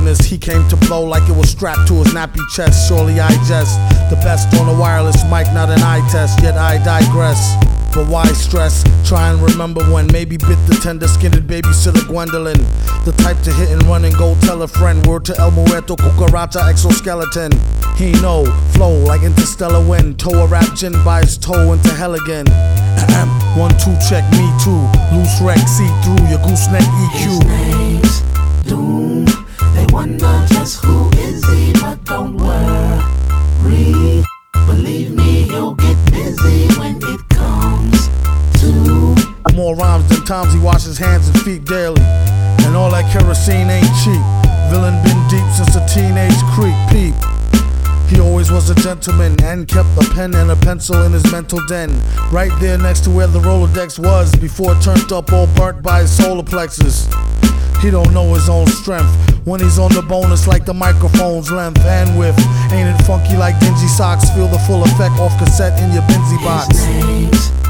realness. He came to blow like it was strapped to his nappy chest. Surely I jest, the best on a wireless mic, not an eye test. Yet I digress. But why stress? Try and remember when maybe bit the tender-skinned babysitter Gwendolyn. The type to hit and run and go tell a friend. Word to El Muerto, cucaracha, exoskeleton. He know, flow like interstellar wind. Toe a rap gin by his toe into hell again. 1, 2, check me too. Loose wreck, see through your gooseneck EQ. His name's Doom. They wonder just who is he, but don't worry. Believe me, he'll get busy when it comes to more rhymes than times he washes hands and feet daily. And all that kerosene ain't cheap. Villain been deep since a teenage creep. Peep. He always was a gentleman and kept a pen and a pencil in his mental den. Right there next to where the Rolodex was before it turned up all burnt by his solar plexus. He don't know his own strength. When he's on the bonus like the microphone's length and width. Ain't it funky like dingy socks? Feel the full effect off cassette in your Benzie box. His name's